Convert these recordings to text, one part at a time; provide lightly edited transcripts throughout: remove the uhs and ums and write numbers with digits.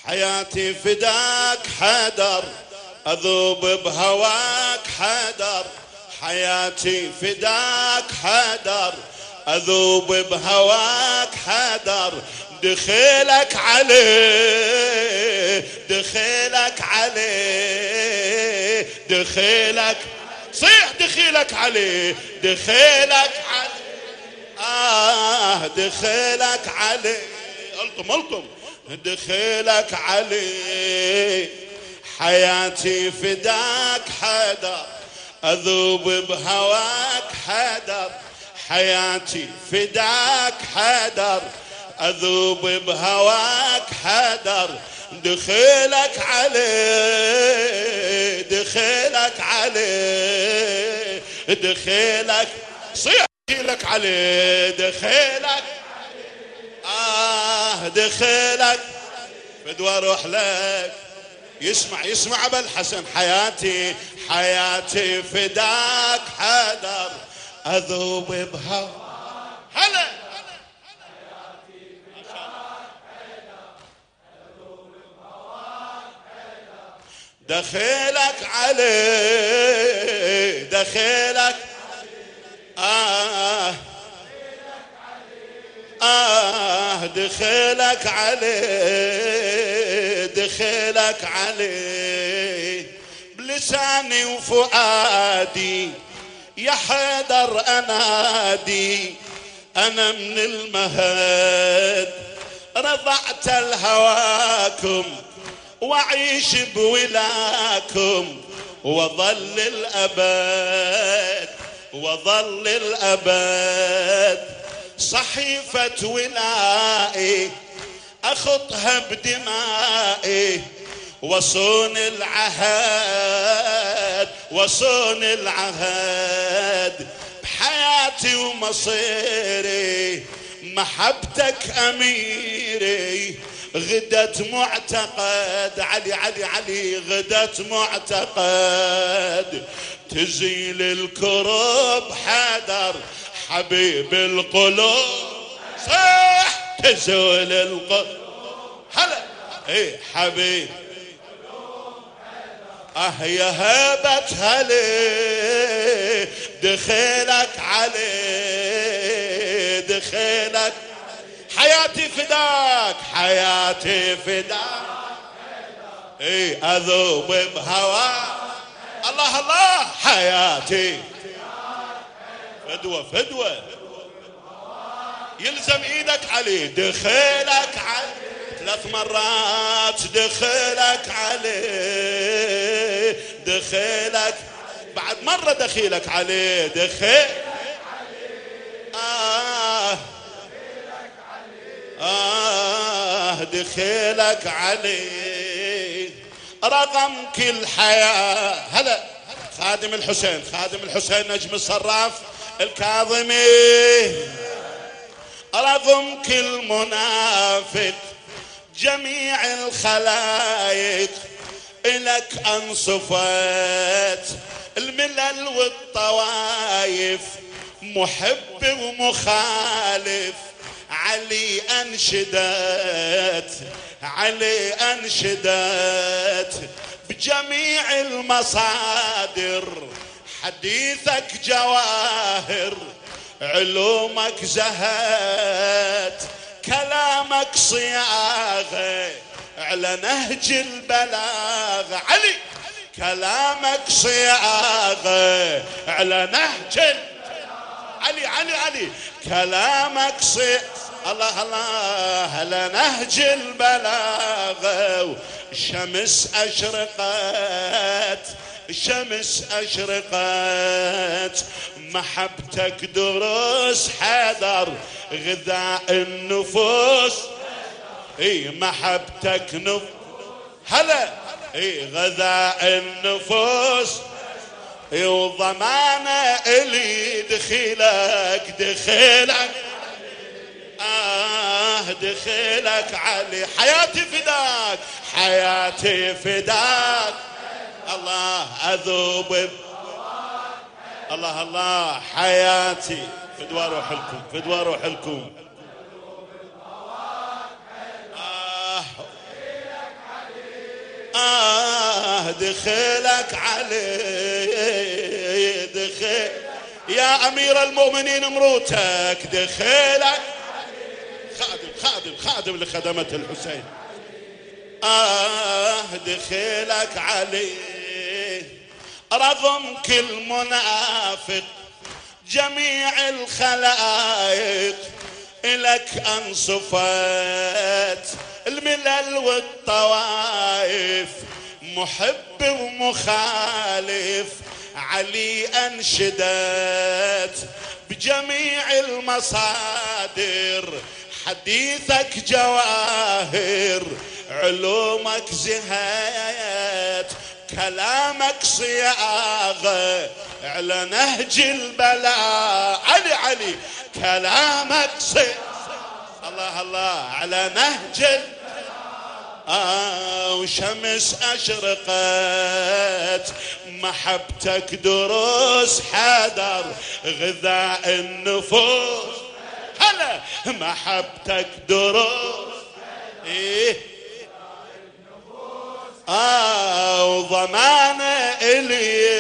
حياتي فداك حدر، أذوب بهواك حدر. حياتي فداك حدر، أذوب بهواك حدر. دخيلك عليه، دخيلك عليه، دخيلك صيح، دخيلك عليه، دخيلك عليه. دخيلك عليه. الطم الطم. دخيلك عليه. حياتي فداك حدر، أذوب بهواك حدر. حياتي فداك حدر، أذوب بهواك حدر. دخيلك عليه، دخيلك عليه، دخيلك صيح، دخيلك عليه، دخيلك دخيلك فدوى اروح لك. يسمع يسمع ابا الحسن. حياتي حياتي فداك حدر، اذوب بهواك. هلا دخيلك عليه، دخيلك دخيلك عليه، دخيلك عليه. بلساني وفؤادي يا حيدر انادي، انا من المهد رضعت الهواكم، واعيش بولاكم وظل الابد، وظل الابد. صحيفة ولائي أخطها بدمائي، وصون العهد، وصون العهد. بحياتي ومصيري محبتك أميري. غدت معتقد علي علي علي، غدت معتقد. تزيل الكرب حدر حبيب القلوب، صح تزول القلوب. هلا ايه حبيب يا هبت هلي. دخيلك عليه، دخيلك. حياتي فداك، حياتي فداك. ايه اذوب بهواك. الله الله. حياتي فدوة فدوة. يلزم ايدك عليه. دخيلك عليه 3 مرات. دخيلك عليه، دخيلك بعد مرة. دخيلك عليه، دخيلك دخيلك عليه. رقم كل حياة. هلا خادم الحسين، خادم الحسين نجم الصراف الكاظمي. رغم كل منافق جميع الخلايق، إلك أنصفت الملل والطوايف. محب ومخالف علي أنشدت، علي أنشدت. بجميع المصادر حديثك جواهر، علومك زهت، كلامك صياغة على نهج البلاغة. علي كلامك صياغة على نهج علي علي علي. كلامك الله الله على نهج البلاغة. شمس أشرقت، شمس أشرقت. محبتك دروس حدر غذاء النفوس. اي محبتك هلا اي غذاء النفوس. اي وضمانه الي. دخيلك دخيلك دخيلك علي. حياتي فداك، حياتي فداك. الله أذوب. الله الله. حياتي فدوا روح لكم، فدوا روح لكم. دخلك علي دخل يا أمير المؤمنين مروتك دخلك خادم لخدمة الحسين. دخلك علي رغم كل منافق جميع الخلائق إلك أنصفت الملل والطوائف محب ومخالف علي أنشدت بجميع المصادر حديثك جواهر علومك زهات كلامك صياغة على نهج البلاء علي كلامك الله على نهج وشمس أشرقت محبتك دروس حدر غذاء النفوس هلا محبتك دروس وضمانة إلي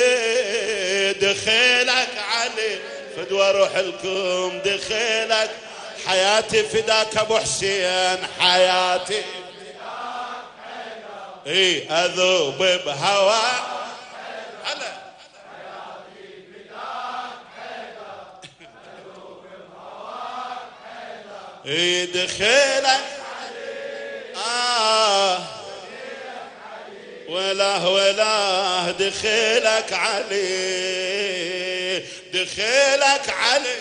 دخلك علي فدوى روح لكم دخلك حياتي فداك ابو حسين حياتي اذوب بهواك هلا دخلك ولا دخلك علي دخلك علي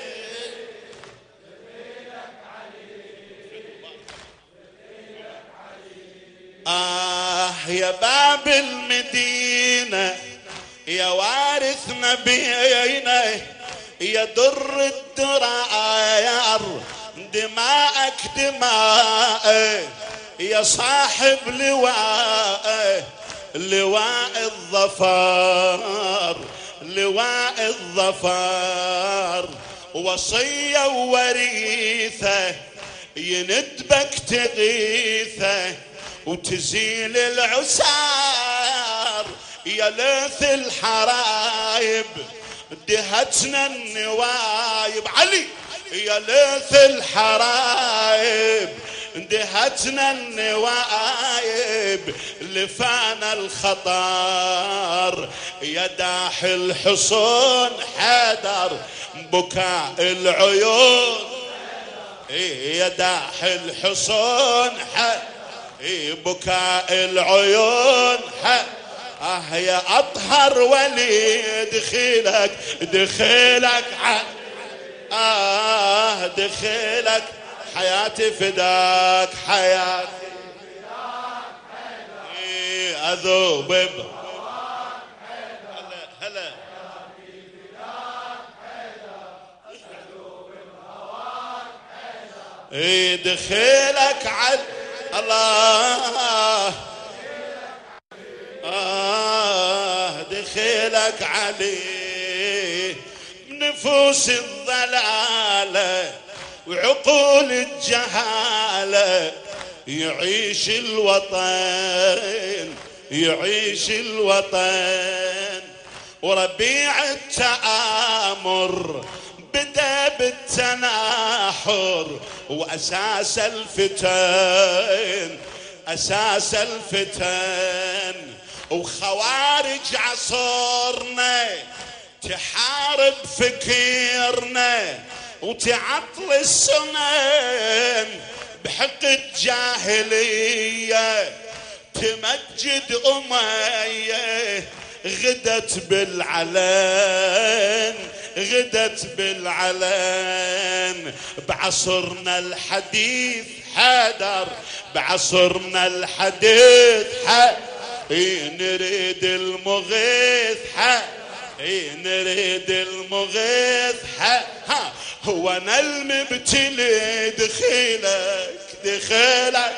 يا باب المدينة يا وارث نبينا يا در الدرار دماءك دماء يا صاحب لواء الظفر لواء الظفر وصية ووريثة يندبك تغيثه وتزيل العسار يا ليث الحرايب دهتنا النوايب علي يا ليث الحرايب دهتنا النوايب لفانا الخطر يا داح الحصون حدر بكاء العيون يا داح الحصون حدر بكاء العيون يا أطهر ولي دخلك دخلك حياتي فداك حياتي أذوب هلا دخلك على الله دخلك عليه نفوس الضلالة وعقول الجهالة يعيش الوطن وربيع التآمر بدأ بالتناحر وأساس الفتن وخوارج عصرنا تحارب فكرنا وتعطل السنن بحق جاهلية تمجد أمية غدت بالعلن بعصرنا الحديث حدر بعصرنا الحديث نريد المغيث نريد المغيث هو انا المبتلي دخلك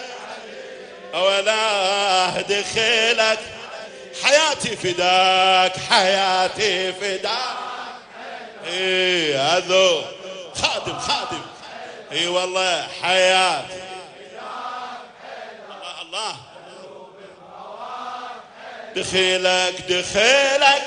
ولا دخلك حياتي فداك هذو خادم والله حياتي الله دخيلك دخيلك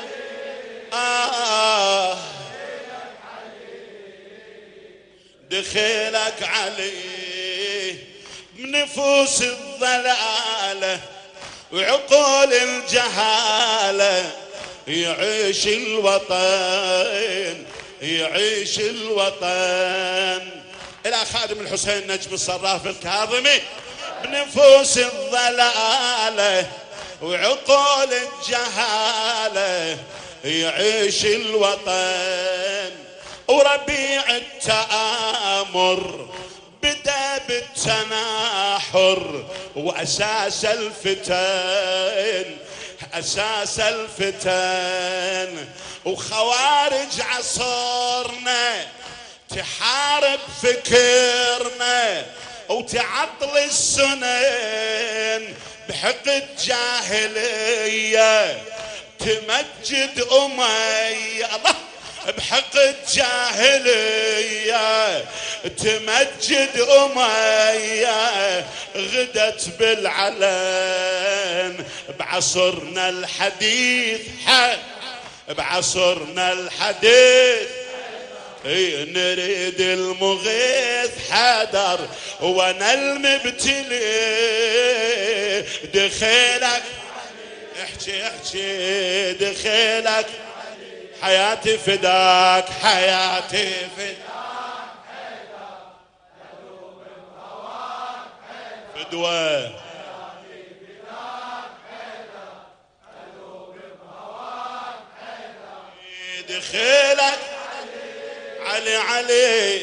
دخيلك عليه بنفوس الضلالة وعقول الجهالة يعيش الوطن يعيش الوطن. إلى خادم الحسين نجم الصراف الكاظمي بنفوس الضلالة وعقول الجهالة يعيش الوطن. وربيع التآمر بدأ بالتناحر وأساس الفتن أساس الفتن. وخوارج عصرنا تحارب فكرنا وتعطل السنن بحقد جاهلية تمجد أمية الله بحقد جاهلية تمجد أمية غدت بالعلن بعصرنا الحديث بعصرنا الحديث نريد المغيث حذر وانا المبتلي. دخيلك احكي احكي دخيلك حياتي فداك حياتي فداك فدوة دخيلك علي علي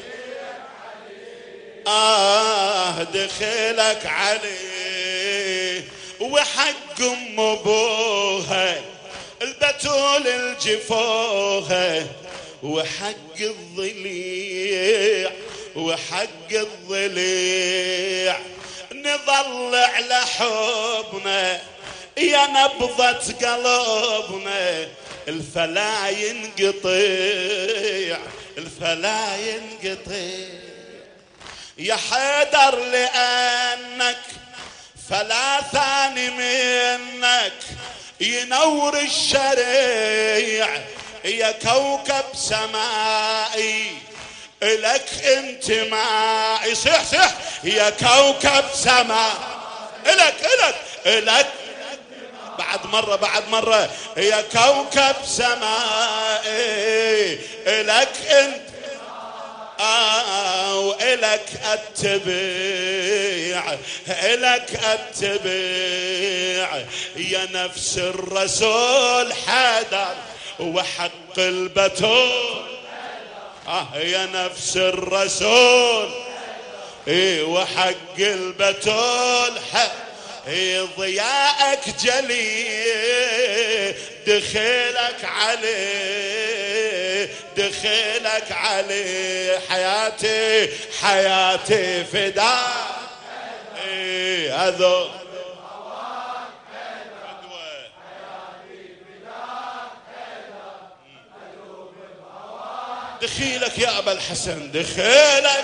دخيلك علي وحق ام ابوها البتول الجفوها وحق الضليع وحق الضليع نظل على حبنا يا نبضة قلبنا الفلا ينقطع الفلا ينقطع. يا حيدر لأنك فلا ثاني منك ينور الشريع يا كوكب سمائي لك انتمائي. صح صح يا كوكب سماء لك بعد مرة يا كوكب سمائي لك انت وإلك اتبع إلك اتبع. يا نفس الرسول حذر وحق البتول يا نفس الرسول وحق البتول ضياءك جلي دخيلك عليه دخيلك عليه حياتي حياتي فداك هذا دخيلك يا أبا الحسن دخيلك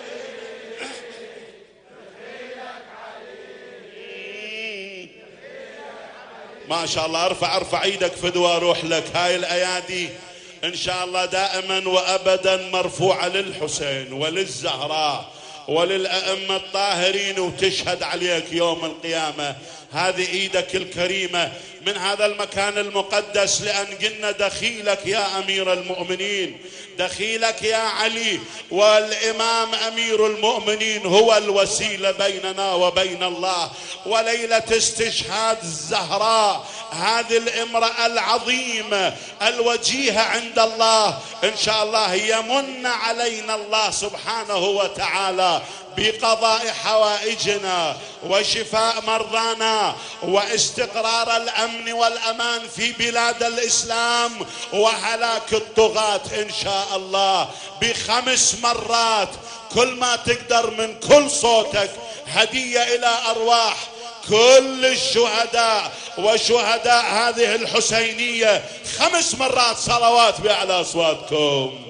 ما شاء الله. ارفع ايدك فدوى اروح لك. هاي الايادي ان شاء الله دائما وابدا مرفوعه للحسين وللزهراء وللأئمة الطاهرين وتشهد عليك يوم القيامة. هذه ايدك الكريمة من هذا المكان المقدس لأن قلنا دخيلك يا أمير المؤمنين دخيلك يا علي والإمام أمير المؤمنين هو الوسيلة بيننا وبين الله. وليلة استشهاد الزهراء هذه الامرأة العظيمة الوجيهة عند الله إن شاء الله يمن علينا الله سبحانه وتعالى بقضاء حوائجنا وشفاء مرضانا واستقرار الأمن والأمان في بلاد الإسلام وهلاك الطغاة إن شاء الله ب5 مرات. كل ما تقدر من كل صوتك هدية إلى أرواح كل الشهداء وشهداء هذه الحسينية 5 مرات صلوات بأعلى أصواتكم.